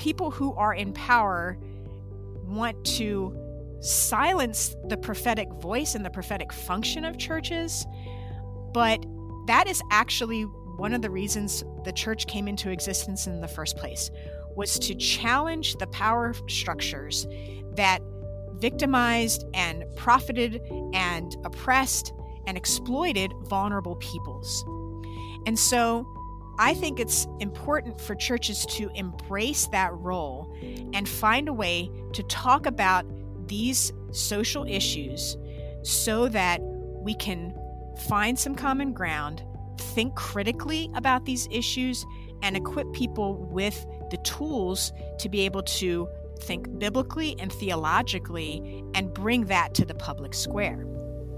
people who are in power want to silence the prophetic voice and the prophetic function of churches. But that is actually one of the reasons the church came into existence in the first place, was to challenge the power structures that victimized and profited and oppressed and exploited vulnerable peoples. And so I think it's important for churches to embrace that role and find a way to talk about these social issues so that we can find some common ground, think critically about these issues, and equip people with the tools to be able to think biblically and theologically and bring that to the public square.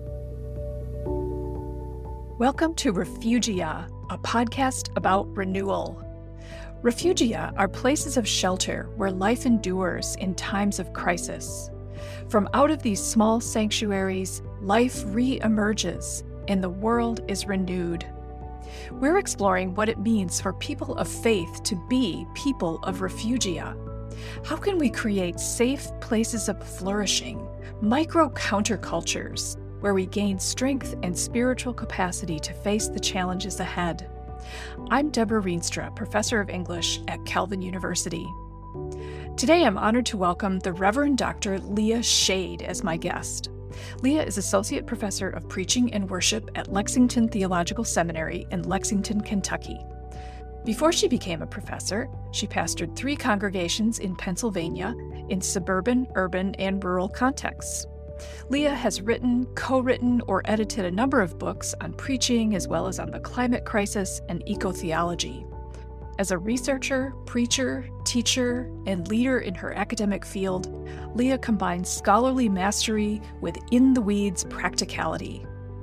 Welcome to Refugia, a podcast about renewal. Refugia are places of shelter where life endures in times of crisis. From out of these small sanctuaries, life re-emerges and the world is renewed. We're exploring what it means for people of faith to be people of refugia. How can we create safe places of flourishing, micro countercultures, where we gain strength and spiritual capacity to face the challenges ahead? I'm Deborah Rienstra, professor of English at Calvin University. Today I'm honored to welcome the Reverend Dr. Leah Schade as my guest. Leah is Associate Professor of Preaching and Worship at Lexington Theological Seminary in Lexington, Kentucky. Before she became a professor, she pastored 3 congregations in Pennsylvania in suburban, urban, and rural contexts. Leah has written, co-written, or edited a number of books on preaching as well as on the climate crisis and eco-theology. As a researcher, preacher, teacher, and leader in her academic field, Leah combines scholarly mastery with in-the-weeds practicality.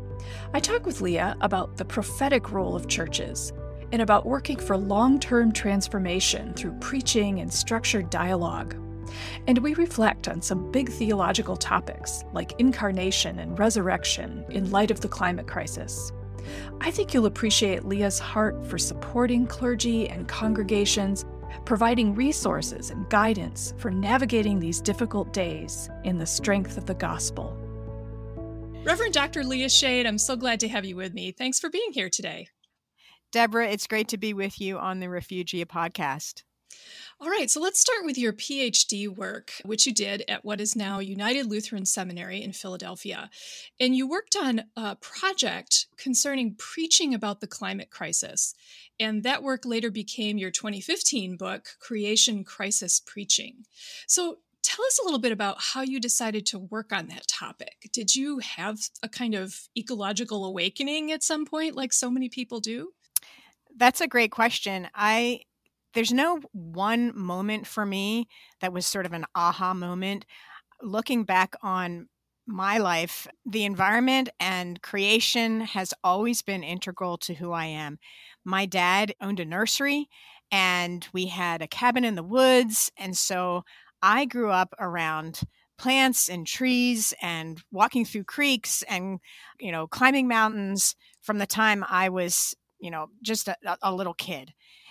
I talk with Leah about the prophetic role of churches and about working for long-term transformation through preaching and structured dialogue. And we reflect on some big theological topics like incarnation and resurrection in light of the climate crisis. I think you'll appreciate Leah's heart for supporting clergy and congregations, providing resources and guidance for navigating these difficult days in the strength of the gospel. Reverend Dr. Leah Schade, I'm so glad to have you with me. Thanks for being here today. Deborah, it's great to be with you on the Refugia podcast. All right, so let's start with your PhD work, which you did at what is now United Lutheran Seminary in Philadelphia. And you worked on a project concerning preaching about the climate crisis. And that work later became your 2015 book, Creation Crisis Preaching. So tell us a little bit about how you decided to work on that topic. Did you have a kind of ecological awakening at some point, like so many people do? That's a great question. There's no one moment for me that was sort of an aha moment. Looking back on my life, the environment and creation has always been integral to who I am. My dad owned a nursery and we had a cabin in the woods. And so I grew up around plants and trees and walking through creeks and, climbing mountains from the time I was, just a little kid.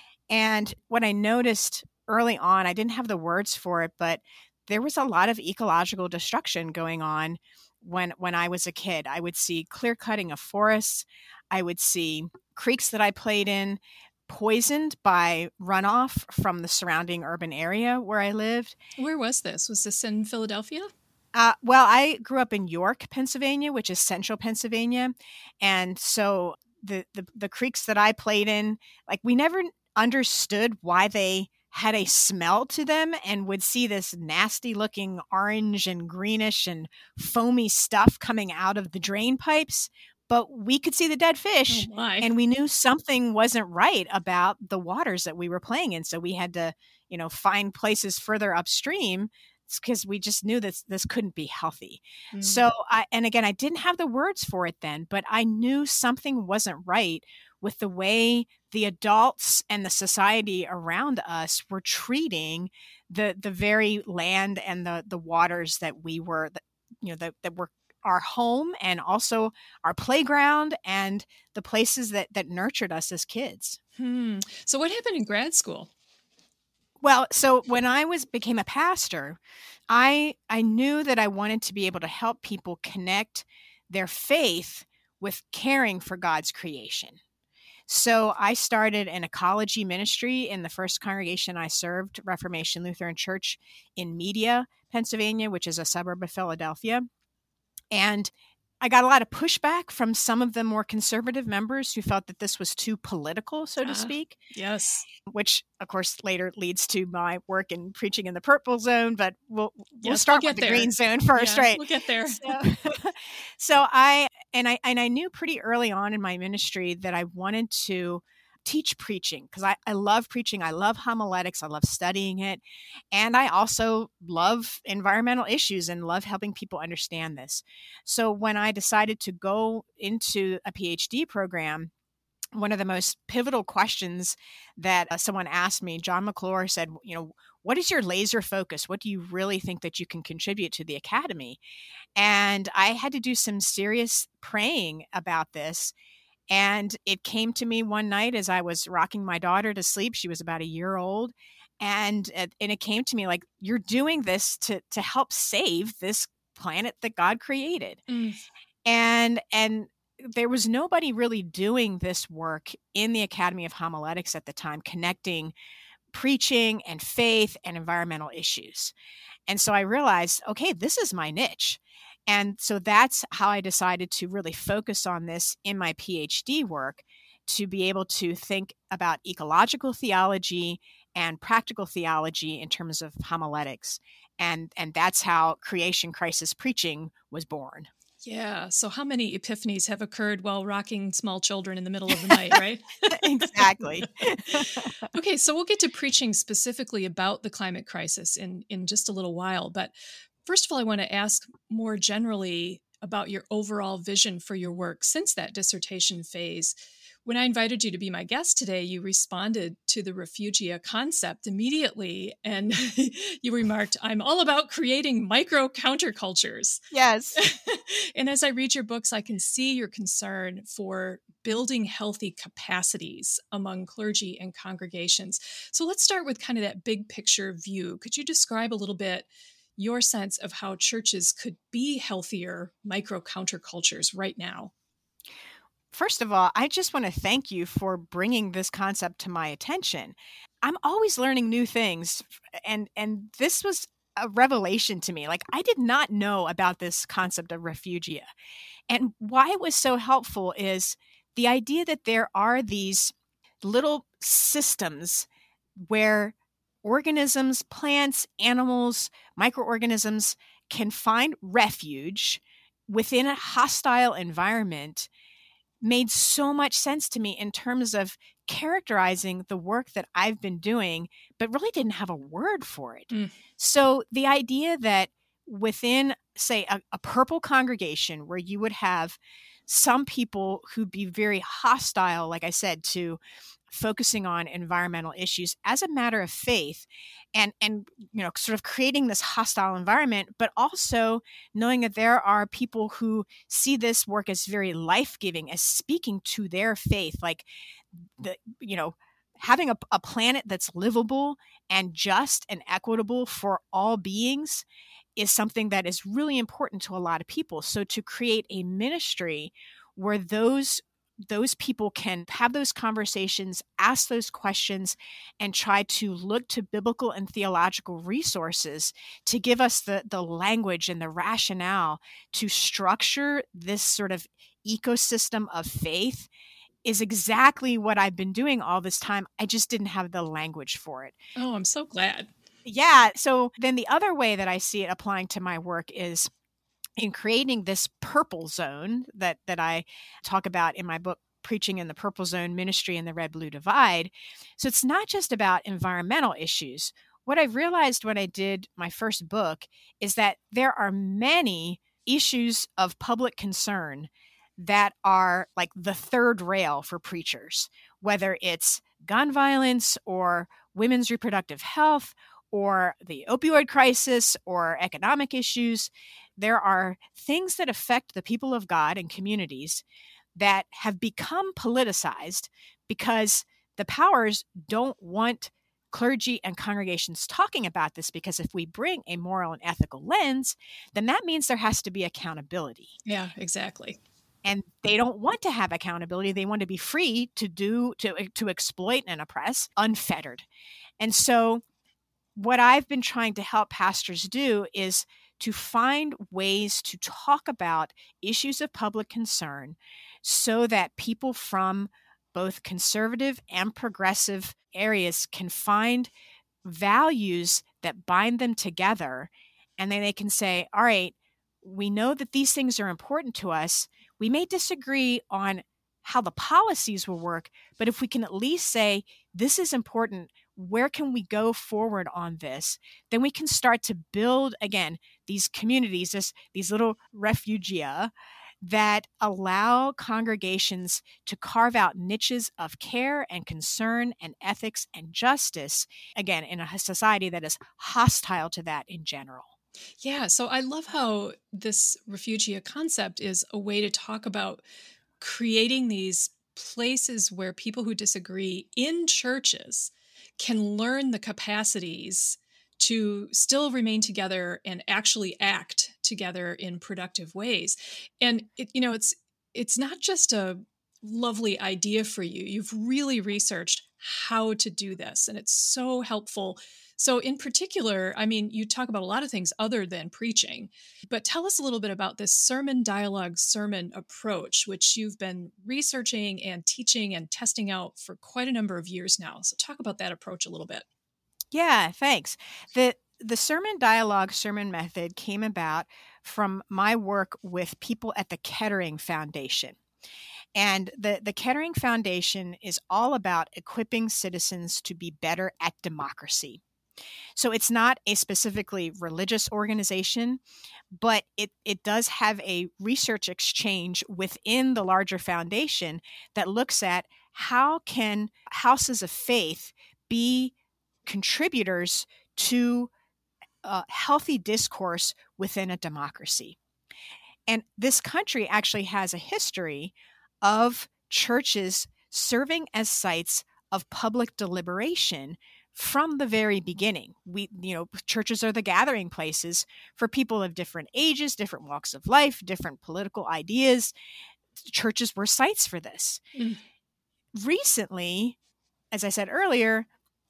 And what I noticed early on, I didn't have the words for it, but there was a lot of ecological destruction going on when I was a kid. I would see clear cutting of forests. I would see creeks that I played in poisoned by runoff from the surrounding urban area where I lived. Where was this? Was this in Philadelphia? Well, I grew up in York, Pennsylvania, which is central Pennsylvania. And so the creeks that I played in, we never understood why they had a smell to them and would see this nasty looking orange and greenish and foamy stuff coming out of the drain pipes. But we could see the dead fish and we knew something wasn't right about the waters that we were playing in. So we had to, find places further upstream because we just knew that this couldn't be healthy. Mm-hmm. So I didn't have the words for it then, but I knew something wasn't right with the way the adults and the society around us were treating the very land and the waters that we were, that were our home and also our playground and the places that nurtured us as kids. So what happened in grad school? Well, so when I became a pastor, I knew that I wanted to be able to help people connect their faith with caring for God's creation. So I started an ecology ministry in the first congregation I served, Reformation Lutheran Church in Media, Pennsylvania, which is a suburb of Philadelphia. And I got a lot of pushback from some of the more conservative members who felt that this was too political, so to speak. Yes. Which, of course, later leads to my work in preaching in the purple zone. But we'll start with the green zone first, right? We'll get there. So I knew pretty early on in my ministry that I wanted to teach preaching because I love preaching. I love homiletics. I love studying it. And I also love environmental issues and love helping people understand this. So when I decided to go into a PhD program, one of the most pivotal questions that someone asked me, John McClure said, what is your laser focus? What do you really think that you can contribute to the academy? And I had to do some serious praying about this. And it came to me one night as I was rocking my daughter to sleep. She was about a year old. And it came to me like, you're doing this to help save this planet that God created. Mm. And there was nobody really doing this work in the Academy of Homiletics at the time, connecting preaching and faith and environmental issues. And so I realized, okay, this is my niche. And so that's how I decided to really focus on this in my PhD work, to be able to think about ecological theology and practical theology in terms of homiletics. And that's how creation crisis preaching was born. Yeah. So how many epiphanies have occurred while rocking small children in the middle of the night, right? Exactly. Okay. So we'll get to preaching specifically about the climate crisis in just a little while. But first of all, I want to ask more generally about your overall vision for your work since that dissertation phase. When I invited you to be my guest today, you responded to the refugia concept immediately, and you remarked, "I'm all about creating micro countercultures." Yes. And as I read your books, I can see your concern for building healthy capacities among clergy and congregations. So let's start with kind of that big picture view. Could you describe a little bit your sense of how churches could be healthier micro countercultures right now? First of all, I just want to thank you for bringing this concept to my attention. I'm always learning new things, and this was a revelation to me. Like, I did not know about this concept of refugia. And why it was so helpful is the idea that there are these little systems where organisms, plants, animals, microorganisms can find refuge within a hostile environment made so much sense to me in terms of characterizing the work that I've been doing, but really didn't have a word for it. Mm. So the idea that within, say, a purple congregation where you would have some people who'd be very hostile, like I said, to focusing on environmental issues as a matter of faith, and sort of creating this hostile environment, but also knowing that there are people who see this work as very life-giving, as speaking to their faith, like having a planet that's livable and just and equitable for all beings is something that is really important to a lot of people. So to create a ministry where those people can have those conversations, ask those questions, and try to look to biblical and theological resources to give us the language and the rationale to structure this sort of ecosystem of faith is exactly what I've been doing all this time. I just didn't have the language for it. Oh, I'm so glad. Yeah. So then the other way that I see it applying to my work is in creating this purple zone that I talk about in my book, Preaching in the Purple Zone, Ministry in the Red-Blue Divide. So it's not just about environmental issues. What I realized when I did my first book is that there are many issues of public concern that are like the third rail for preachers, whether it's gun violence or women's reproductive health or the opioid crisis or economic issues. There are things that affect the people of God and communities that have become politicized because the powers don't want clergy and congregations talking about this, because if we bring a moral and ethical lens, then that means there has to be accountability. Yeah, exactly. And they don't want to have accountability. They want to be free to exploit and oppress, unfettered. And so what I've been trying to help pastors do is to find ways to talk about issues of public concern so that people from both conservative and progressive areas can find values that bind them together. And then they can say, all right, we know that these things are important to us. We may disagree on how the policies will work, but if we can at least say, this is important, where can we go forward on this? Then we can start to build, again, these communities, these little refugia that allow congregations to carve out niches of care and concern and ethics and justice, again, in a society that is hostile to that in general. Yeah, so I love how this refugia concept is a way to talk about creating these places where people who disagree in churches can learn the capacities to still remain together and actually act together in productive ways. And it's not just a lovely idea for you. You've really researched how to do this, and it's so helpful. So in particular, I mean, you talk about a lot of things other than preaching, but tell us a little bit about this sermon dialogue sermon approach, which you've been researching and teaching and testing out for quite a number of years now. So talk about that approach a little bit. Yeah, thanks. The sermon dialogue sermon method came about from my work with people at the Kettering Foundation. And the Kettering Foundation is all about equipping citizens to be better at democracy. So it's not a specifically religious organization, but it does have a research exchange within the larger foundation that looks at how can houses of faith be contributors to healthy discourse within a democracy. And this country actually has a history of churches serving as sites of public deliberation from the very beginning. Churches are the gathering places for people of different ages, different walks of life, different political ideas. Churches were sites for this. Mm. Recently, as I said earlier,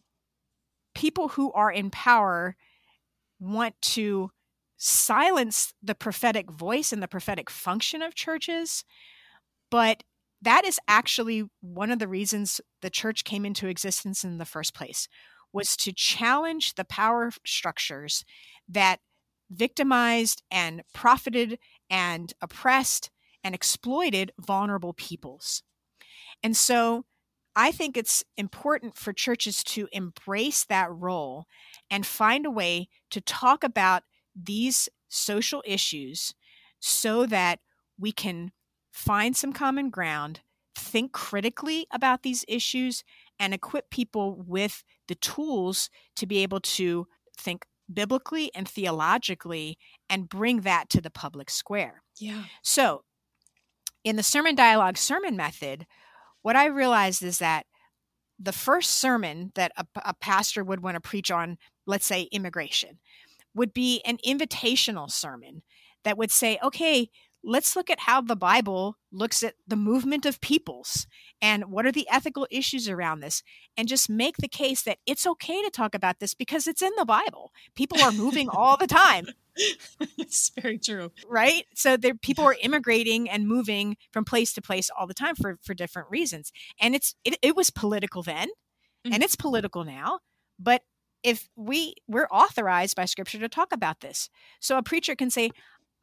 people who are in power want to silence the prophetic voice and the prophetic function of churches, but that is actually one of the reasons the church came into existence in the first place, was to challenge the power structures that victimized and profited and oppressed and exploited vulnerable peoples. And so I think it's important for churches to embrace that role and find a way to talk about these social issues so that we can find some common ground, think critically about these issues, and equip people with the tools to be able to think biblically and theologically and bring that to the public square. Yeah. So in the sermon dialogue sermon method, what I realized is that the first sermon that a pastor would want to preach on, let's say immigration, would be an invitational sermon that would say, okay, let's look at how the Bible looks at the movement of peoples and what are the ethical issues around this, and just make the case that it's okay to talk about this because it's in the Bible. People are moving all the time. It's very true. Right? So people are immigrating and moving from place to place all the time for different reasons. And it was political then, and it's political now. But if we're authorized by Scripture to talk about this. So a preacher can say,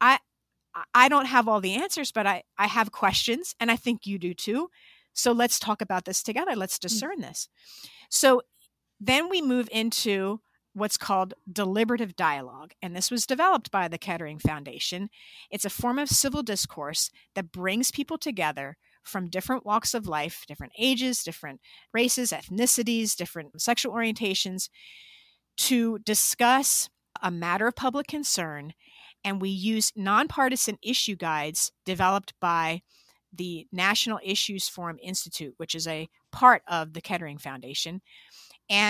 I don't have all the answers, but I have questions, and I think you do too. So let's talk about this together. Let's discern this. So then we move into what's called deliberative dialogue. And this was developed by the Kettering Foundation. It's a form of civil discourse that brings people together from different walks of life, different ages, different races, ethnicities, different sexual orientations, to discuss a matter of public concern. And we use nonpartisan issue guides developed by the National Issues Forum Institute, which is a part of the Kettering Foundation. And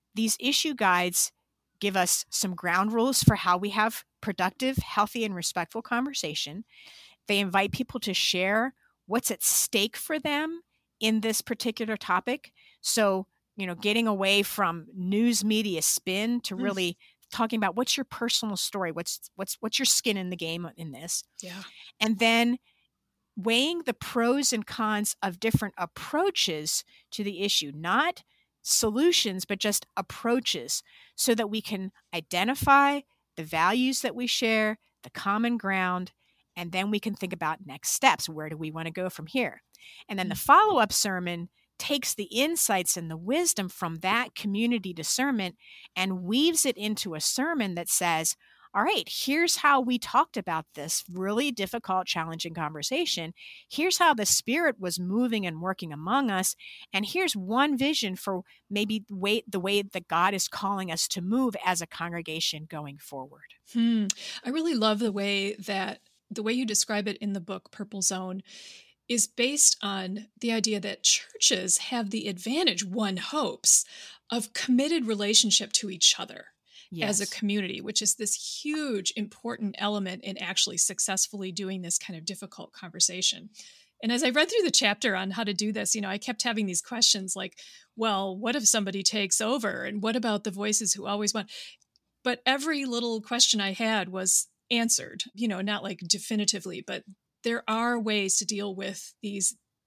these issue guides give us some ground rules for how we have productive, healthy, and respectful conversation. They invite people to share what's at stake for them in this particular topic. So, getting away from news media spin to really talking about what's your personal story, what's your skin in the game in this. Yeah. And then weighing the pros and cons of different approaches to the issue, not solutions, but just approaches, so that we can identify the values that we share, the common ground, and then we can think about next steps. Where do we want to go from here? And then the follow-up sermon takes the insights and the wisdom from that community discernment and weaves it into a sermon that says, all right, here's how we talked about this really difficult, challenging conversation. Here's how the Spirit was moving and working among us. And here's one vision for maybe the way that God is calling us to move as a congregation going forward. I really love the way you describe it in the book, Purple Zone, is based on the idea that churches have the advantage, one hopes, of committed relationship to each other. Yes. As a community, which is this huge, important element in actually successfully doing this kind of difficult conversation. And as I read through the chapter on how to do this, I kept having these questions like, well, what if somebody takes over? And what about the voices who always want? But every little question I had was answered, not like definitively, but there are ways to deal with the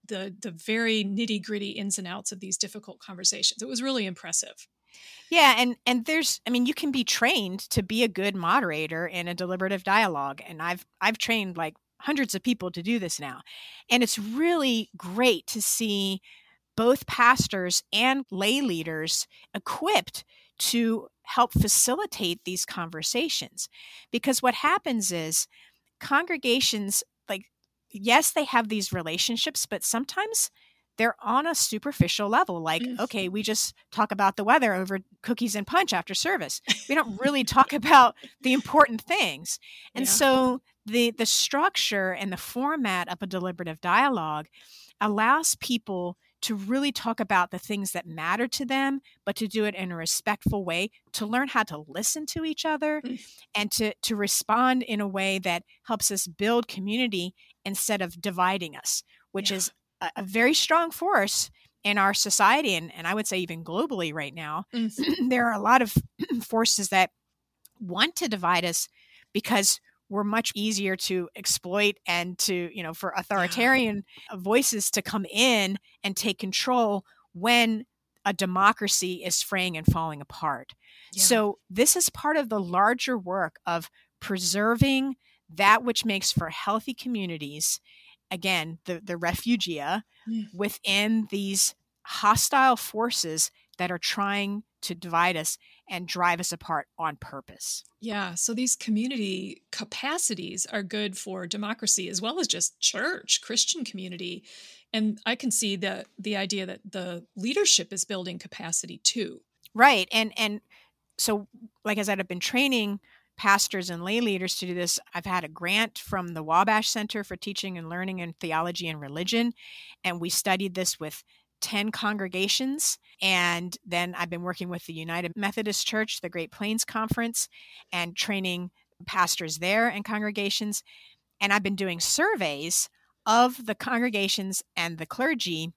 very nitty-gritty ins and outs of these difficult conversations. It was really impressive. Yeah, and there's, you can be trained to be a good moderator in a deliberative dialogue, and I've trained like hundreds of people to do this now, and it's really great to see both pastors and lay leaders equipped to help facilitate these conversations, because what happens is congregations, like, yes, they have these relationships, but sometimes they're on a superficial level. Like, okay, we just talk about the weather over cookies and punch after service. We don't really talk about the important things. And so the structure and the format of a deliberative dialogue allows people to really talk about the things that matter to them, but to do it in a respectful way, to learn how to listen to each other and to respond in a way that helps us build community instead of dividing us, which is a very strong force in our society. And I would say even globally right now, there are a lot of forces that want to divide us because we're much easier to exploit and to, for authoritarian voices to come in and take control when a democracy is fraying and falling apart. Yeah. So this is part of the larger work of preserving that which makes for healthy communities. Again, the refugia within these hostile forces that are trying to divide us and drive us apart on purpose. Yeah, so these community capacities are good for democracy as well as just church, Christian community. And I can see the idea that the leadership is building capacity too. Right. And so, like I said, I've been training pastors and lay leaders to do this. I've had a grant from the Wabash Center for Teaching and Learning in Theology and Religion, and we studied this with 10 congregations. And then I've been working with the United Methodist Church, the Great Plains Conference, and training pastors there and congregations. And I've been doing surveys of the congregations and the clergy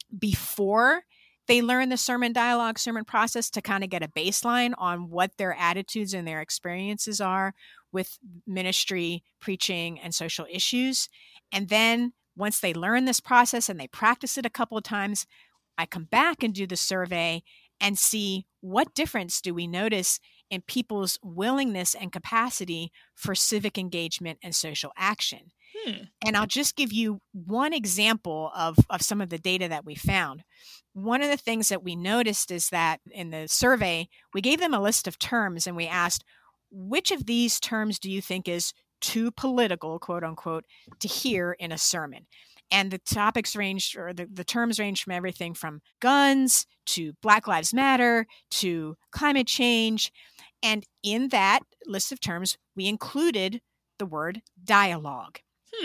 before they learn the sermon dialogue, sermon process, to kind of get a baseline on what their attitudes and their experiences are with ministry, preaching, and social issues. And then once they learn this process and they practice it a couple of times, I come back and do the survey and see what difference do we notice in people's willingness and capacity for civic engagement and social action. And I'll just give you one example of some of the data that we found. One of the things that we noticed is that in the survey, we gave them a list of terms and we asked, which of these terms do you think is too political, quote unquote, to hear in a sermon? And the topics ranged, or the terms ranged from everything from guns to Black Lives Matter to climate change. And in that list of terms, we included the word dialogue.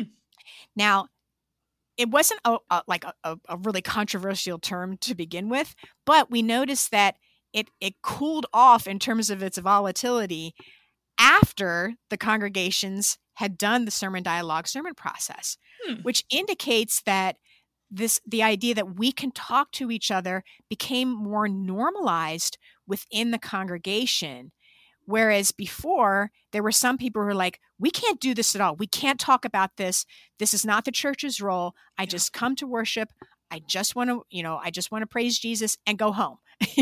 Now, it wasn't a really controversial term to begin with, but we noticed that it cooled off in terms of its volatility after the congregations had done the sermon dialogue sermon process, which indicates that the idea that we can talk to each other became more normalized within the congregation. Whereas before, there were some people who were like, we can't do this at all. We can't talk about this. This is not the church's role. I just come to worship. I just want to praise Jesus and go home.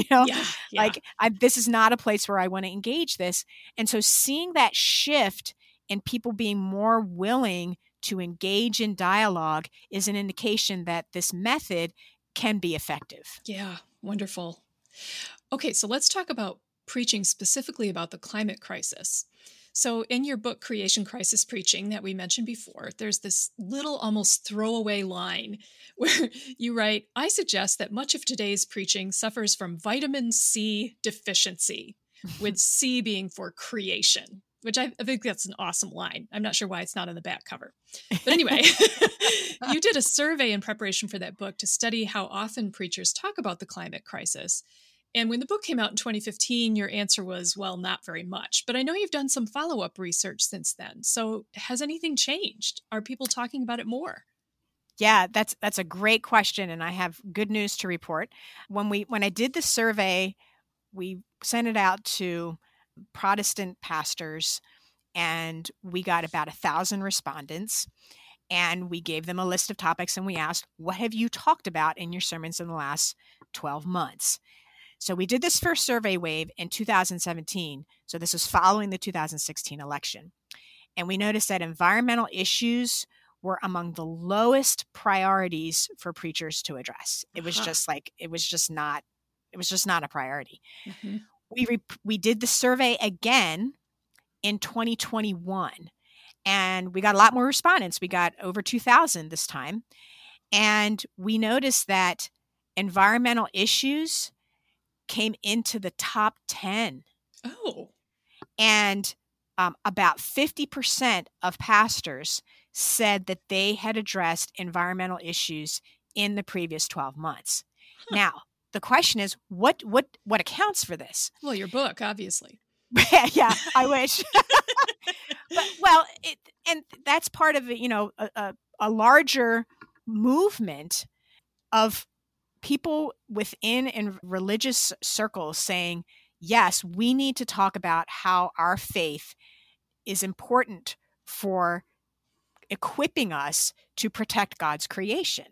This is not a place where I want to engage this. And so seeing that shift and people being more willing to engage in dialogue is an indication that this method can be effective. Yeah, wonderful. Okay, so let's talk about preaching specifically about the climate crisis. So in your book, Creation Crisis Preaching, that we mentioned before, there's this little almost throwaway line where you write, I suggest that much of today's preaching suffers from vitamin C deficiency, with C being for creation, which I think that's an awesome line. I'm not sure why it's not on the back cover. But anyway, you did a survey in preparation for that book to study how often preachers talk about the climate crisis. And when the book came out in 2015, your answer was, well, not very much. But I know you've done some follow-up research since then. So has anything changed? Are people talking about it more? Yeah, that's a great question. And I have good news to report. When I did the survey, we sent it out to Protestant pastors, and we got about 1,000 respondents. And we gave them a list of topics, and we asked, what have you talked about in your sermons in the last 12 months? So we did this first survey wave in 2017. So this was following the 2016 election. And we noticed that environmental issues were among the lowest priorities for preachers to address. It was just not a priority. Mm-hmm. We did the survey again in 2021, and we got a lot more respondents. We got over 2,000 this time. And we noticed that environmental issues came into the top 10. Oh. And about 50% of pastors said that they had addressed environmental issues in the previous 12 months. Huh. Now, the question is, what accounts for this? Well, your book, obviously. Yeah, I wish. And that's part of a larger movement of people within religious circles saying, yes, we need to talk about how our faith is important for equipping us to protect God's creation.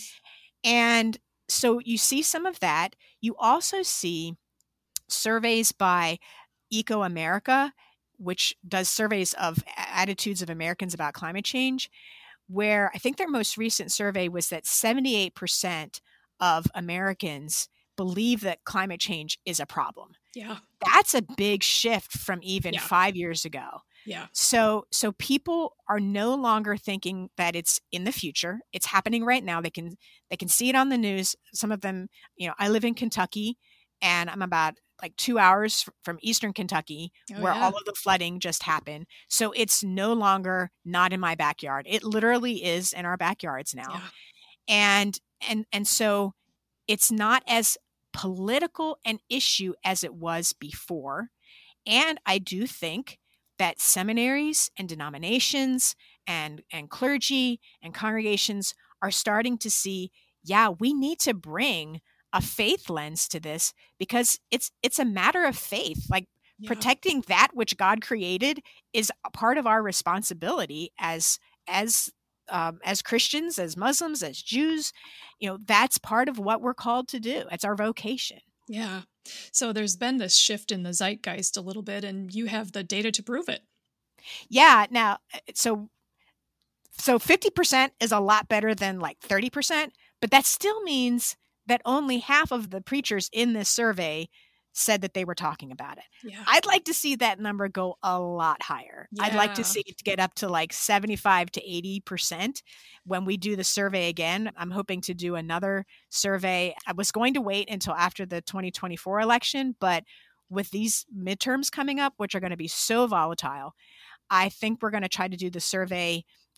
And so you see some of that. You also see surveys by Eco America, which does surveys of attitudes of Americans about climate change, where I think their most recent survey was that 78% of Americans believe that climate change is a problem. Yeah. That's a big shift from even 5 years ago. Yeah. So people are no longer thinking that it's in the future. It's happening right now. They can see it on the news. Some of them, I live in Kentucky, and I'm about like 2 hours from Eastern Kentucky, where all of the flooding just happened. So it's no longer not in my backyard. It literally is in our backyards now. Yeah. And so it's not as political an issue as it was before. And I do think that seminaries and denominations and clergy and congregations are starting to see, we need to bring a faith lens to this, because it's a matter of faith. Like protecting that which God created is a part of our responsibility as Christians, as Muslims, as Jews. That's part of what we're called to do. It's our vocation. Yeah. So there's been this shift in the zeitgeist a little bit, and you have the data to prove it. Yeah. Now, so 50% is a lot better than like 30%, but that still means that only half of the preachers in this survey said that they were talking about it. Yeah. I'd like to see that number go a lot higher. Yeah. I'd like to see it get up to like 75 to 80% when we do the survey again. I'm hoping to do another survey. I was going to wait until after the 2024 election, but with these midterms coming up, which are going to be so volatile, I think we're going to try to do the survey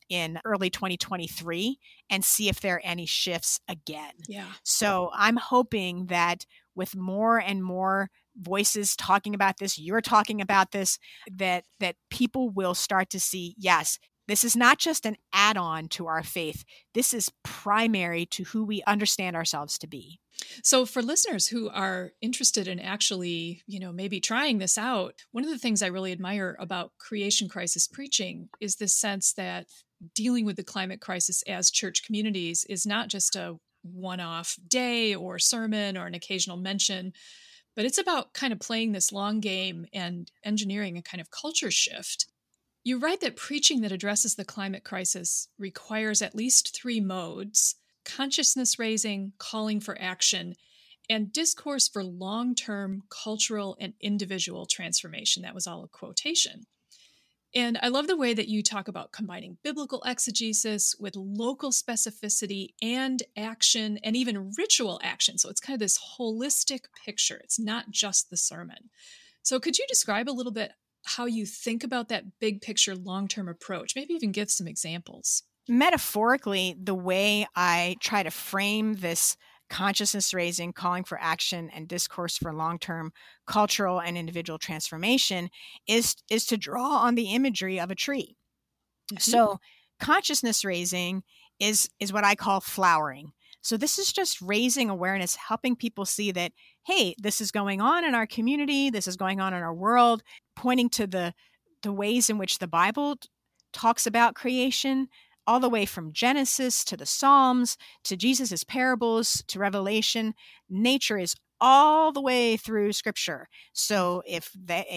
in early 2023 and see if there are any shifts again. Yeah. So I'm hoping that with more and more voices talking about this, you're talking about this, that people will start to see, yes, this is not just an add-on to our faith. This is primary to who we understand ourselves to be. So for listeners who are interested in actually, maybe trying this out, one of the things I really admire about creation crisis preaching is this sense that dealing with the climate crisis as church communities is not just a one-off day or sermon or an occasional mention, but it's about kind of playing this long game and engineering a kind of culture shift. You write that preaching that addresses the climate crisis requires at least 3 modes: consciousness raising, calling for action, and discourse for long-term cultural and individual transformation. That was all a quotation. And I love the way that you talk about combining biblical exegesis with local specificity and action and even ritual action. So it's kind of this holistic picture. It's not just the sermon. So could you describe a little bit how you think about that big picture long-term approach? Maybe even give some examples. Metaphorically, the way I try to frame this consciousness raising, calling for action, and discourse for long-term cultural and individual transformation is to draw on the imagery of a tree. Mm-hmm. So consciousness raising is what I call flowering. So this is just raising awareness, helping people see that, hey, this is going on in our community, this is going on in our world, pointing to the ways in which the Bible talks about creation, all the way from Genesis to the Psalms, to Jesus's parables, to Revelation. Nature is all the way through Scripture. So if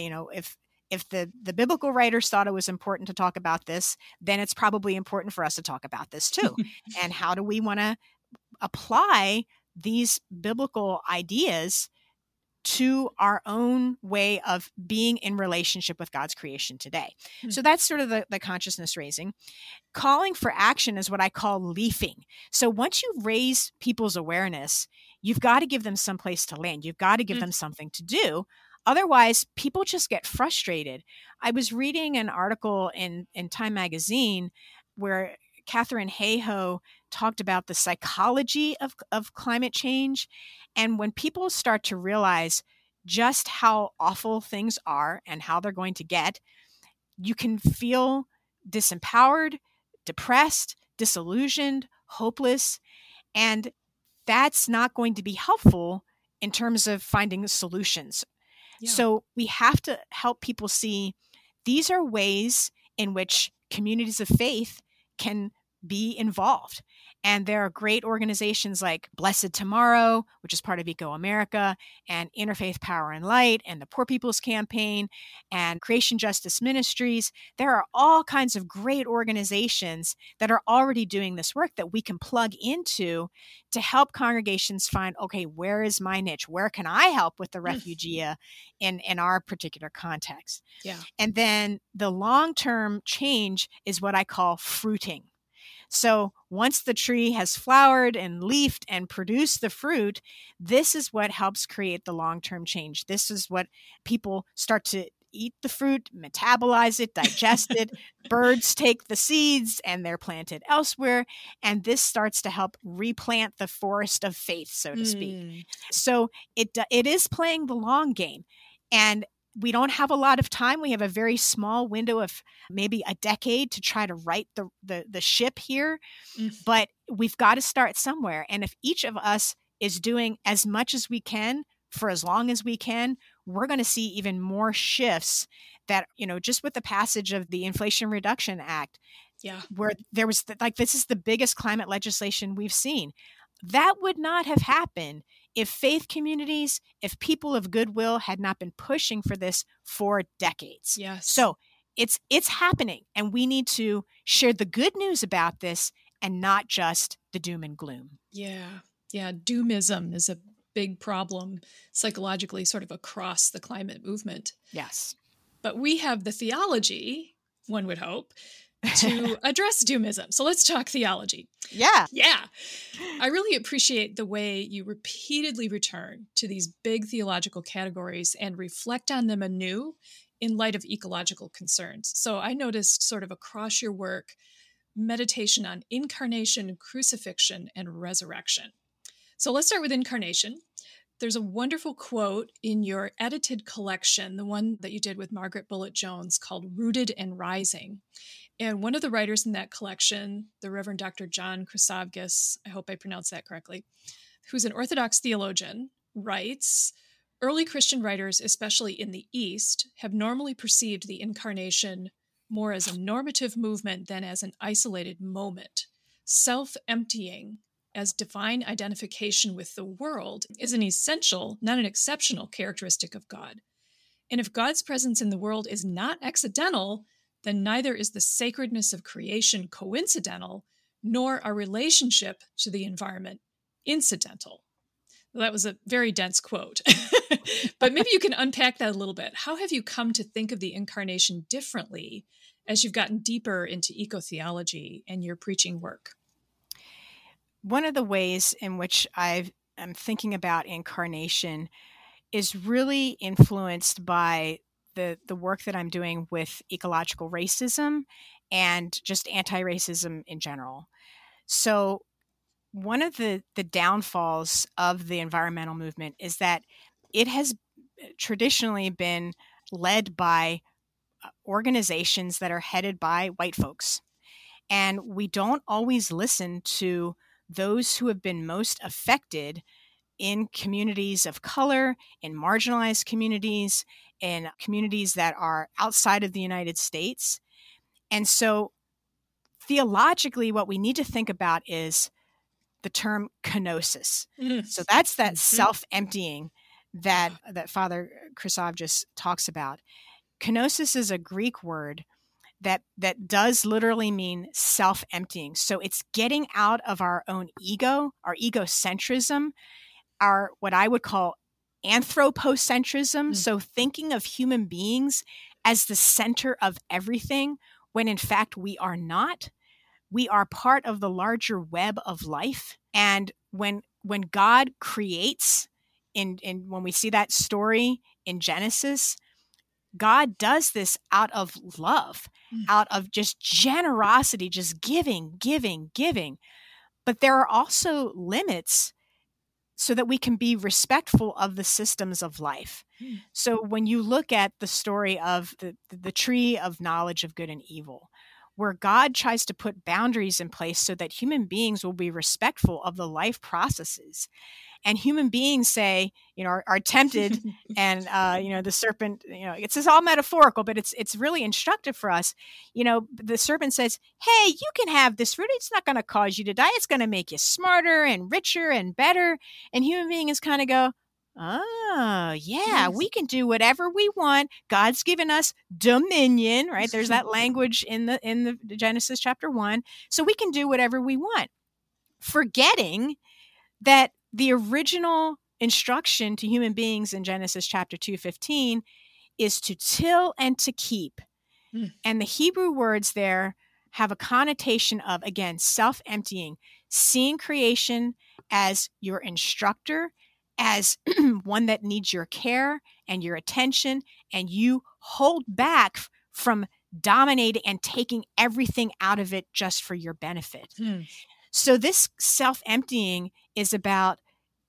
the biblical writers thought it was important to talk about this, then it's probably important for us to talk about this too. And how do we want to apply these biblical ideas to our own way of being in relationship with God's creation today? Mm-hmm. So that's sort of the consciousness raising. Calling for action is what I call leafing. So once you raise people's awareness, you've got to give them some place to land. You've got to give them something to do. Otherwise, people just get frustrated. I was reading an article in Time magazine where Katharine Hayhoe talked about the psychology of climate change. And when people start to realize just how awful things are and how they're going to get, you can feel disempowered, depressed, disillusioned, hopeless. And that's not going to be helpful in terms of finding solutions. Yeah. So we have to help people see these are ways in which communities of faith can be involved. And there are great organizations like Blessed Tomorrow, which is part of Eco America, and Interfaith Power and Light, and the Poor People's Campaign, and Creation Justice Ministries. There are all kinds of great organizations that are already doing this work that we can plug into to help congregations find, okay, where is my niche? Where can I help with the refugia in our particular context? Yeah. And then the long-term change is what I call fruiting. So once the tree has flowered and leafed and produced the fruit, this is what helps create the long-term change. This is what people start to eat the fruit, metabolize it, digest it. Birds take the seeds and they're planted elsewhere. And this starts to help replant the forest of faith, so to speak. So it is playing the long game. And we don't have a lot of time. We have a very small window of maybe a decade to try to right the ship here, but we've got to start somewhere. And if each of us is doing as much as we can for as long as we can, we're going to see even more shifts that, just with the passage of the Inflation Reduction Act, where there was this is the biggest climate legislation we've seen. That would not have happened if faith communities, if people of goodwill had not been pushing for this for decades. Yes. So it's happening, and we need to share the good news about this and not just the doom and gloom. Yeah. Doomism is a big problem psychologically sort of across the climate movement. Yes. But we have the theology, one would hope, to address doomism. So let's talk theology. Yeah. I really appreciate the way you repeatedly return to these big theological categories and reflect on them anew in light of ecological concerns. So I noticed sort of across your work, meditation on incarnation, crucifixion, and resurrection. So let's start with incarnation. There's a wonderful quote in your edited collection, the one that you did with Margaret Bullitt Jones, called Rooted and Rising. And one of the writers in that collection, the Reverend Dr. John Chrysavgis, I hope I pronounced that correctly, who's an Orthodox theologian, writes, early Christian writers, especially in the East, have normally perceived the incarnation more as a normative movement than as an isolated moment. Self-emptying as divine identification with the world is an essential, not an exceptional characteristic of God. And if God's presence in the world is not accidental, then neither is the sacredness of creation coincidental, nor our relationship to the environment incidental. Well, that was a very dense quote, but maybe you can unpack that a little bit. How have you come to think of the incarnation differently as you've gotten deeper into eco-theology and your preaching work? One of the ways in which I'm thinking about incarnation is really influenced by the work that I'm doing with ecological racism and just anti-racism in general. So one of the downfalls of the environmental movement is that it has traditionally been led by organizations that are headed by white folks. And we don't always listen to those who have been most affected in communities of color, in marginalized communities, in communities that are outside of the United States. And so theologically, what we need to think about is the term kenosis. Mm-hmm. So that's that self-emptying that Father Chrysavgis talks about. Kenosis is a Greek word that does literally mean self-emptying. So it's getting out of our own ego, our egocentrism, our what I would call anthropocentrism. So thinking of human beings as the center of everything, when in fact we are not. We are part of the larger web of life. And when God creates, when we see that story in Genesis, God does this out of love, out of just generosity, just giving. But there are also limits so that we can be respectful of the systems of life. So when you look at the story of the tree of knowledge of good and evil, where God tries to put boundaries in place so that human beings will be respectful of the life processes. And human beings say, are tempted and, the serpent, it's all metaphorical, but it's really instructive for us. The serpent says, hey, you can have this fruit. It's not going to cause you to die. It's going to make you smarter and richer and better. And human beings kind of go, oh, yeah, we can do whatever we want. God's given us dominion, right? There's that language in the Genesis chapter 1. So we can do whatever we want, forgetting that the original instruction to human beings in Genesis chapter 2:15 is to till and to keep. And the Hebrew words there have a connotation of, again, self-emptying, seeing creation as your instructor, as one that needs your care and your attention, and you hold back from dominating and taking everything out of it just for your benefit. So this self-emptying is about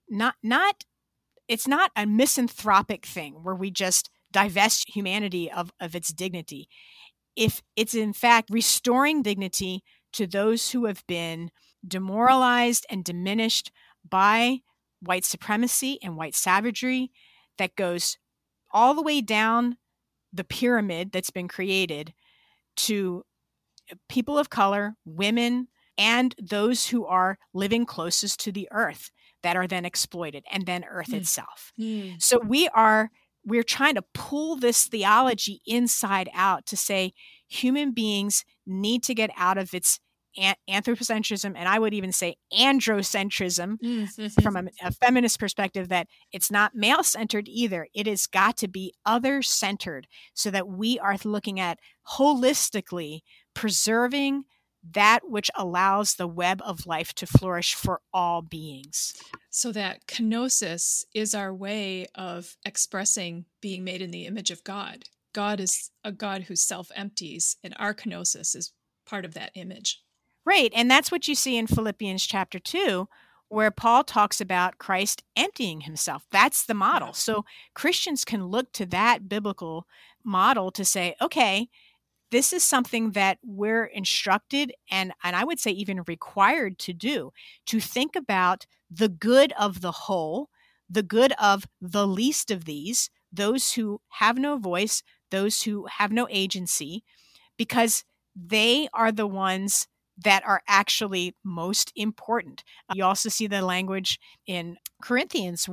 it's not a misanthropic thing where we just divest humanity of its dignity. If it's in fact restoring dignity to those who have been demoralized and diminished by white supremacy and white savagery, that goes all the way down the pyramid that's been created to people of color, women, and those who are living closest to the earth that are then exploited, and then earth itself. So we're trying to pull this theology inside out to say human beings need to get out of its anthropocentrism, and I would even say androcentrism from a feminist perspective, that it's not male-centered either. It has got to be other-centered so that we are looking at holistically preserving that which allows the web of life to flourish for all beings. So that kenosis is our way of expressing being made in the image of God. God is a God who self-empties, and our kenosis is part of that image. Right. And that's what you see in Philippians chapter 2, where Paul talks about Christ emptying himself. That's the model. Yeah. So Christians can look to that biblical model to say, okay, this is something that we're instructed and I would say even required to do, to think about the good of the whole, the good of the least of these, those who have no voice, those who have no agency, because they are the ones that are actually most important. You also see the language in Corinthians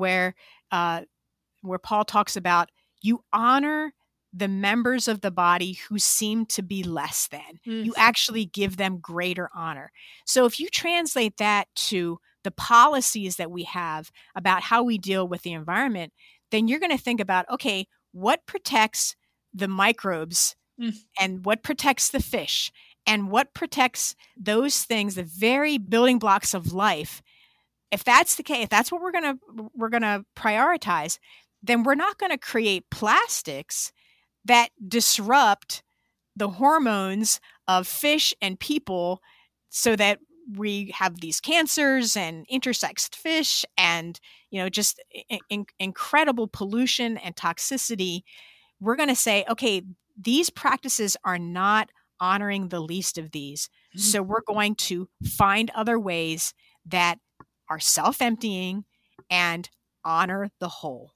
where Paul talks about you honor the members of the body who seem to be less than. You actually give them greater honor. So if you translate that to the policies that we have about how we deal with the environment, then you're going to think about, okay, what protects the microbes and what protects the fish and what protects those things, the very building blocks of life. If that's the case, if that's what we're gonna prioritize, then we're not going to create plastics that disrupt the hormones of fish and people so that we have these cancers and intersexed fish and, just incredible pollution and toxicity. We're going to say, okay, these practices are not honoring the least of these. So we're going to find other ways that are self-emptying and honor the whole.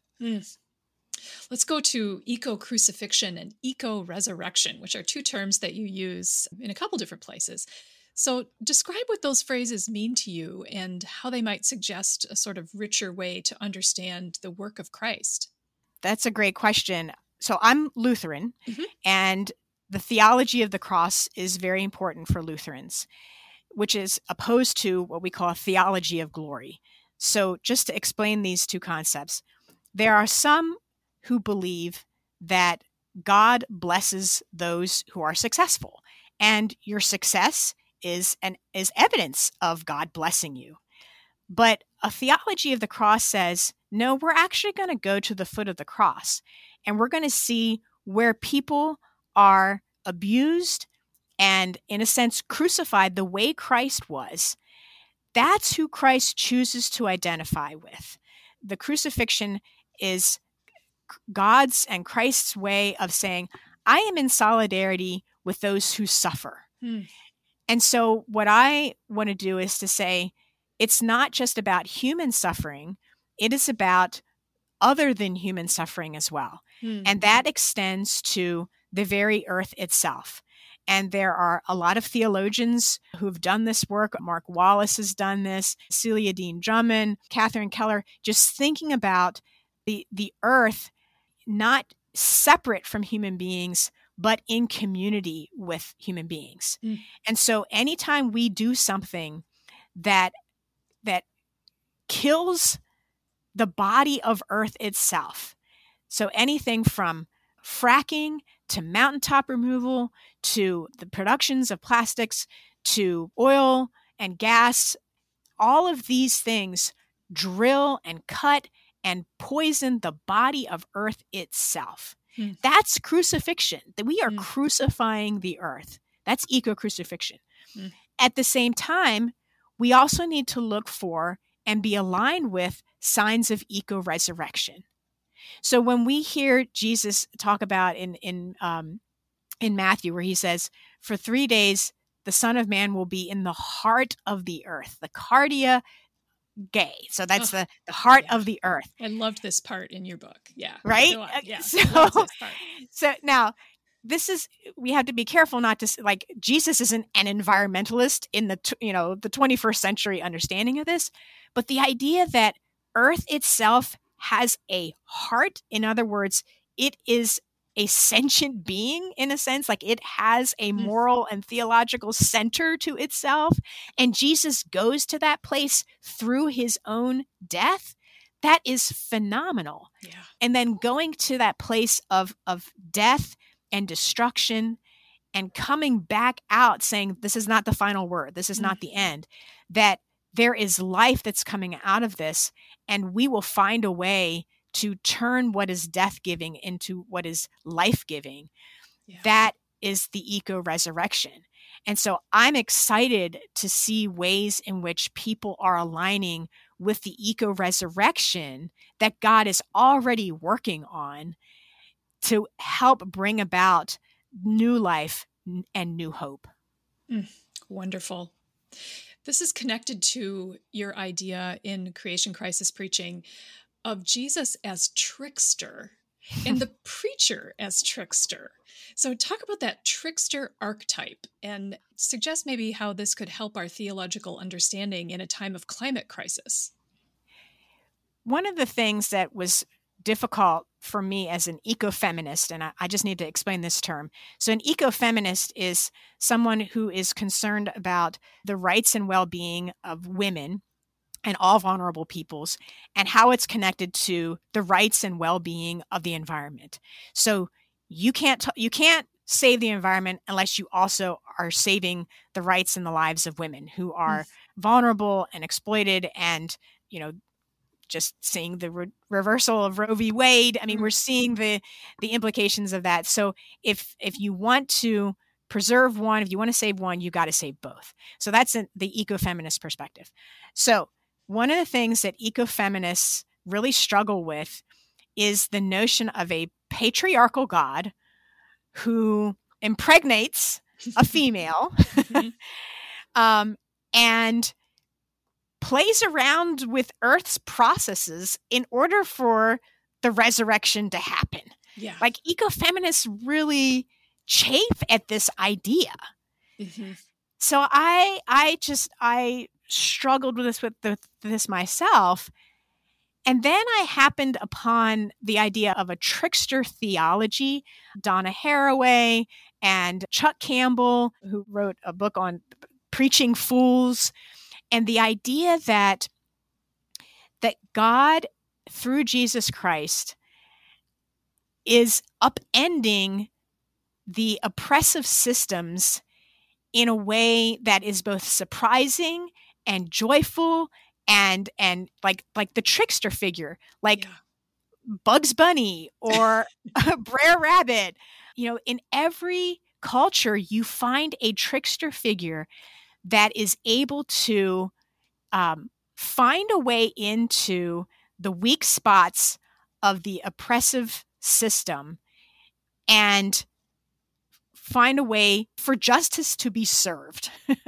Let's go to eco-crucifixion and eco-resurrection, which are two terms that you use in a couple different places. So describe what those phrases mean to you and how they might suggest a sort of richer way to understand the work of Christ. That's a great question. So I'm Lutheran, and the theology of the cross is very important for Lutherans, which is opposed to what we call a theology of glory. So just to explain these two concepts, there are some who believe that God blesses those who are successful, and your success is evidence of God blessing you. But a theology of the cross says, no, we're actually going to go to the foot of the cross, and we're going to see where people are abused and, in a sense, crucified the way Christ was. That's who Christ chooses to identify with. The crucifixion is God's and Christ's way of saying, I am in solidarity with those who suffer. And so what I want to do is to say, it's not just about human suffering, it is about other than human suffering as well. And that extends to the very earth itself. And there are a lot of theologians who've done this work. Mark Wallace has done this, Celia Dean Drummond, Catherine Keller, just thinking about the earth not separate from human beings, but in community with human beings. And so anytime we do something that kills the body of earth itself, so anything from fracking to mountaintop removal, to the productions of plastics, to oil and gas, all of these things drill and cut and poison the body of earth itself. That's crucifixion. That we are crucifying the earth. That's eco-crucifixion. At the same time, we also need to look for and be aligned with signs of eco-resurrection. So when we hear Jesus talk about in Matthew, where he says, for 3 days, the Son of Man will be in the heart of the earth, the cardia gay. So that's the heart of the earth. I loved this part in your book. Yeah. Right? Yeah. So now we have to be careful not to, like, Jesus isn't an environmentalist in the 21st century understanding of this, but the idea that earth itself has a heart, in other words, it is a sentient being in a sense, like it has a moral and theological center to itself. And Jesus goes to that place through his own death. That is phenomenal. Yeah. And then going to that place of death and destruction and coming back out saying, this is not the final word. This is not the end, that there is life that's coming out of this, and we will find a way to turn what is death-giving into what is life-giving. Yeah. That is the eco-resurrection. And so I'm excited to see ways in which people are aligning with the eco-resurrection that God is already working on to help bring about new life and new hope. Wonderful. This is connected to your idea in Creation Crisis Preaching of Jesus as trickster and the preacher as trickster. So talk about that trickster archetype and suggest maybe how this could help our theological understanding in a time of climate crisis. One of the things that was difficult for me as an ecofeminist, and I just need to explain this term. So an ecofeminist is someone who is concerned about the rights and well-being of women and all vulnerable peoples, and how it's connected to the rights and well-being of the environment. So you can't save the environment unless you also are saving the rights and the lives of women who are vulnerable and exploited, and just seeing the reversal of Roe v. Wade. I mean, we're seeing the implications of that. So if you want to preserve one, if you want to save one, you got to save both. So that's the ecofeminist perspective. So one of the things that ecofeminists really struggle with is the notion of a patriarchal God who impregnates a female and plays around with Earth's processes in order for the resurrection to happen. Yeah. Like ecofeminists really chafe at this idea. So I struggled with this myself. And then I happened upon the idea of a trickster theology. Donna Haraway and Chuck Campbell, who wrote a book on preaching fools, and the idea that God, through Jesus Christ, is upending the oppressive systems in a way that is both surprising and joyful and like the trickster figure, like Bugs Bunny or Brer Rabbit. In every culture, you find a trickster figure that is able to find a way into the weak spots of the oppressive system and find a way for justice to be served.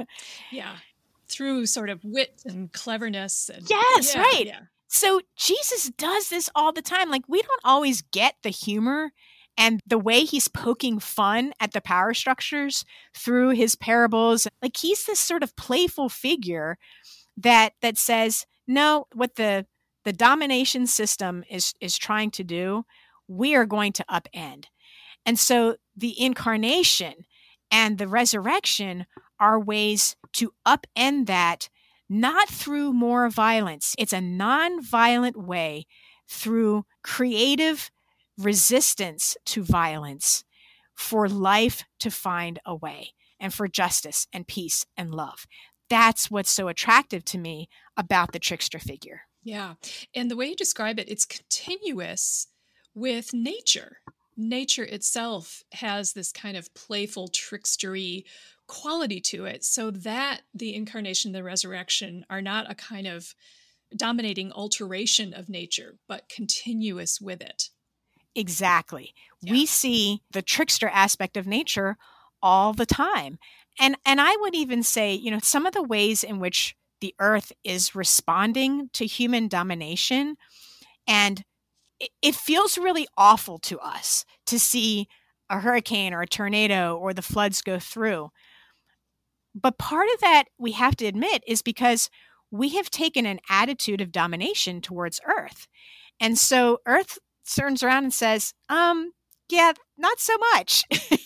Through sort of wit and cleverness. Yes, right. Yeah. So Jesus does this all the time. Like, we don't always get the humor and the way he's poking fun at the power structures through his parables. Like, he's this sort of playful figure that says, no, what the domination system is trying to do, we are going to upend. And so the incarnation and the resurrection are ways to upend that, not through more violence. It's a non-violent way through creative resistance to violence for life to find a way, and for justice and peace and love. That's what's so attractive to me about the trickster figure. Yeah. And the way you describe it, it's continuous with nature. Nature itself has this kind of playful, trickstery quality to it, so that the incarnation and the resurrection are not a kind of dominating alteration of nature, but continuous with it. Exactly. Yeah. We see the trickster aspect of nature all the time. And I would even say, some of the ways in which the earth is responding to human domination, and it feels really awful to us to see a hurricane or a tornado or the floods go through. But part of that, we have to admit, is because we have taken an attitude of domination towards Earth. And so Earth turns around and says, yeah, not so much.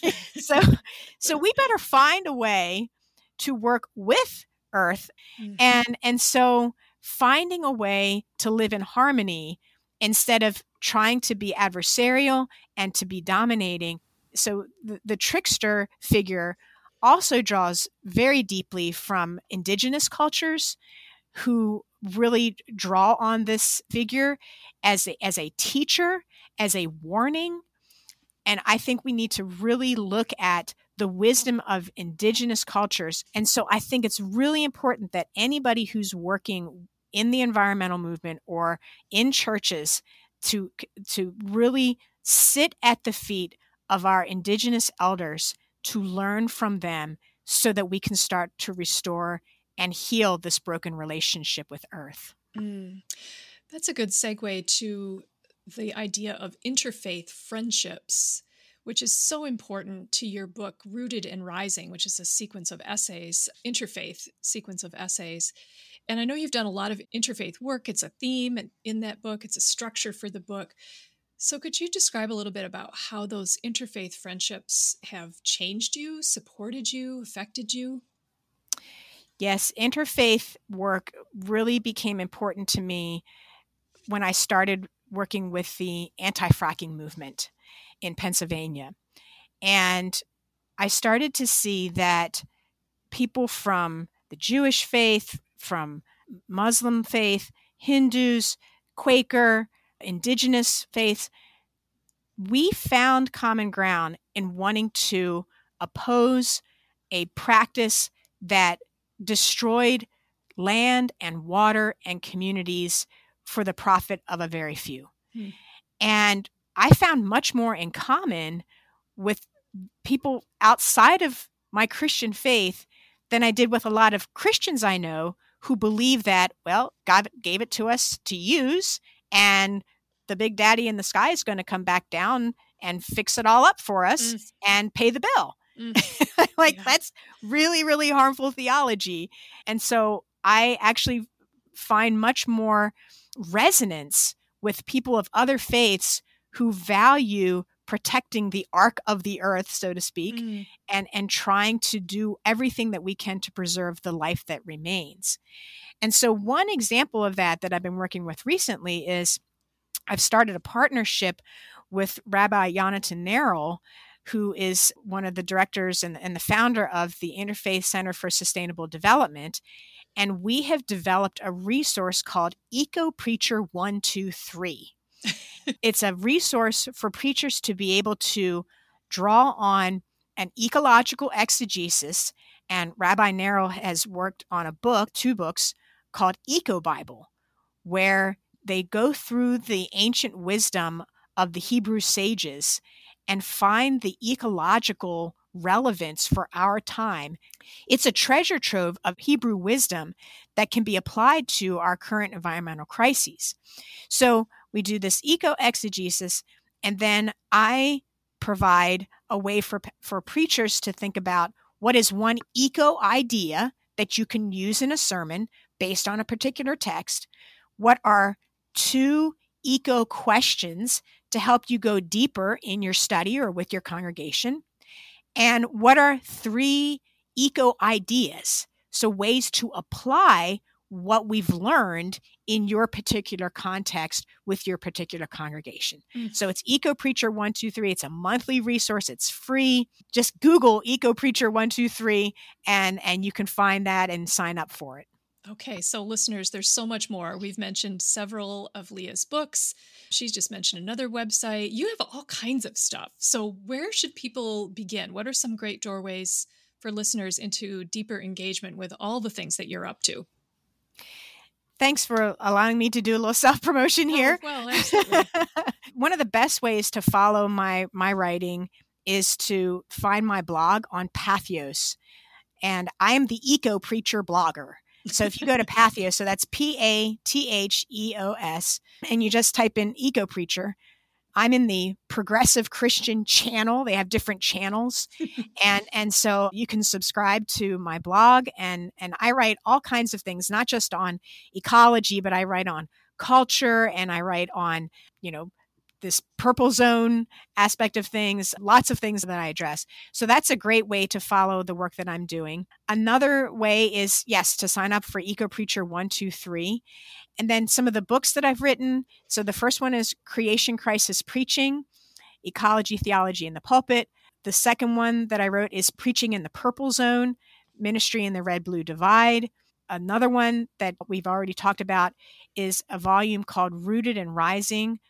So we better find a way to work with Earth. Mm-hmm. And so finding a way to live in harmony instead of trying to be adversarial and to be dominating. So the trickster figure also draws very deeply from indigenous cultures, who really draw on this figure as a teacher, as a warning. And I think we need to really look at the wisdom of indigenous cultures. And so I think it's really important that anybody who's working in the environmental movement or in churches to really sit at the feet of our indigenous elders to learn from them so that we can start to restore and heal this broken relationship with Earth. That's a good segue to the idea of interfaith friendships, which is so important to your book, Rooted and Rising, which is a sequence of essays, interfaith sequence of essays. And I know you've done a lot of interfaith work. It's a theme in that book. It's a structure for the book. So could you describe a little bit about how those interfaith friendships have changed you, supported you, affected you? Yes, interfaith work really became important to me when I started working with the anti-fracking movement in Pennsylvania. And I started to see that people from the Jewish faith, from Muslim faith, Hindus, Quaker, indigenous faiths, we found common ground in wanting to oppose a practice that destroyed land and water and communities for the profit of a very few. And I found much more in common with people outside of my Christian faith than I did with a lot of Christians I know who believe that, well, God gave it to us to use, and the big daddy in the sky is going to come back down and fix it all up for us and pay the bill. That's really, really harmful theology. And so I actually find much more resonance with people of other faiths who value protecting the arc of the earth, so to speak, and trying to do everything that we can to preserve the life that remains. And so one example of that I've been working with recently is I've started a partnership with Rabbi Yonatan Neril, who is one of the directors and the founder of the Interfaith Center for Sustainable Development. And we have developed a resource called Eco Preacher 123. It's a resource for preachers to be able to draw on an ecological exegesis. And Rabbi Neril has worked on two books called Eco Bible, where they go through the ancient wisdom of the Hebrew sages and find the ecological relevance for our time. It's a treasure trove of Hebrew wisdom that can be applied to our current environmental crises. So we do this eco-exegesis, and then I provide a way for preachers to think about what is one eco-idea that you can use in a sermon based on a particular text. What are two eco-questions to help you go deeper in your study or with your congregation? And what are three eco-ideas? So ways to apply what we've learned in your particular context with your particular congregation. So it's Eco Preacher 123. It's a monthly resource. It's free. Just Google Eco Preacher 123 and you can find that and sign up for it. Okay, so listeners, there's so much more. We've mentioned several of Leah's books. She's just mentioned another website. You have all kinds of stuff. So where should people begin? What are some great doorways for listeners into deeper engagement with all the things that you're up to? Thanks for allowing me to do a little self-promotion here. Well, absolutely. One of the best ways to follow my writing is to find my blog on Patheos. And I am the Eco Preacher blogger. So if you go to Patheos, so that's Patheos, and you just type in Eco Preacher, I'm in the Progressive Christian channel. They have different channels. and so you can subscribe to my blog, and I write all kinds of things, not just on ecology, but I write on culture, and I write on, this purple zone aspect of things, lots of things that I address. So that's a great way to follow the work that I'm doing. Another way is, yes, to sign up for Eco Preacher 123. And then some of the books that I've written. So the first one is Creation Crisis Preaching, Ecology, Theology in the Pulpit. The second one that I wrote is Preaching in the Purple Zone, Ministry in the Red-Blue Divide. Another one that we've already talked about is a volume called Rooted and Rising,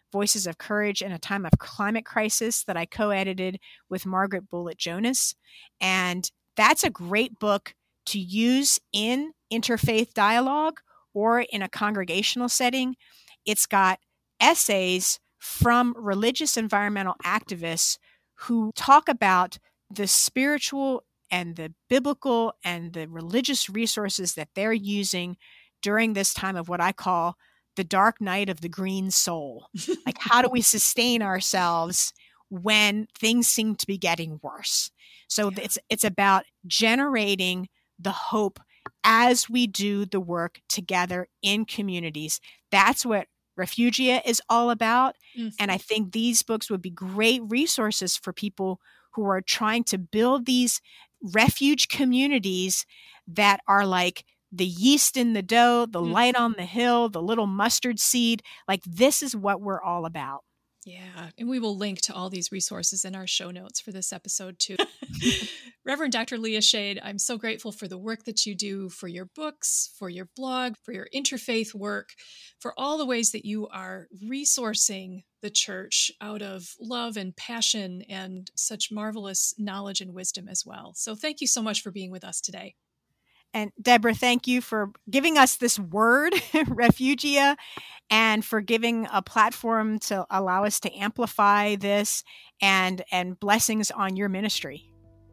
Voices of Courage in a Time of Climate Crisis that I co-edited with Margaret Bullitt-Jonas. And that's a great book to use in interfaith dialogue or in a congregational setting. It's got essays from religious environmental activists who talk about the spiritual and the biblical and the religious resources that they're using during this time of what I call the dark night of the green soul. Like, how do we sustain ourselves when things seem to be getting worse? So it's about generating the hope as we do the work together in communities. That's what Refugia is all about. Mm-hmm. And I think these books would be great resources for people who are trying to build these refuge communities that are like the yeast in the dough, the light on the hill, the little mustard seed. Like, this is what we're all about. Yeah. And we will link to all these resources in our show notes for this episode too. Reverend Dr. Leah Shade, I'm so grateful for the work that you do, for your books, for your blog, for your interfaith work, for all the ways that you are resourcing the church out of love and passion and such marvelous knowledge and wisdom as well. So thank you so much for being with us today. And Deborah, thank you for giving us this word, Refugia, and for giving a platform to allow us to amplify this, and blessings on your ministry.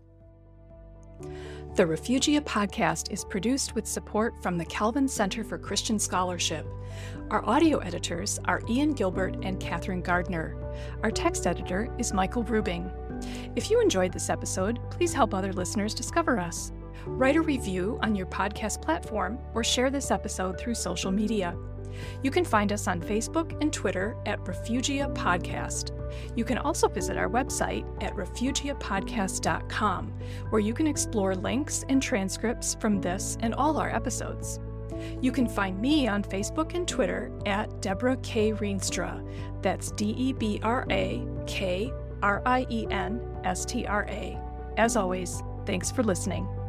The Refugia podcast is produced with support from the Calvin Center for Christian Scholarship. Our audio editors are Ian Gilbert and Catherine Gardner. Our text editor is Michael Rubing. If you enjoyed this episode, please help other listeners discover us. Write a review on your podcast platform or share this episode through social media. You can find us on Facebook and Twitter at Refugia Podcast. You can also visit our website at refugiapodcast.com, where you can explore links and transcripts from this and all our episodes. You can find me on Facebook and Twitter at Deborah K. Rienstra. That's DebraKrienstra. As always, thanks for listening.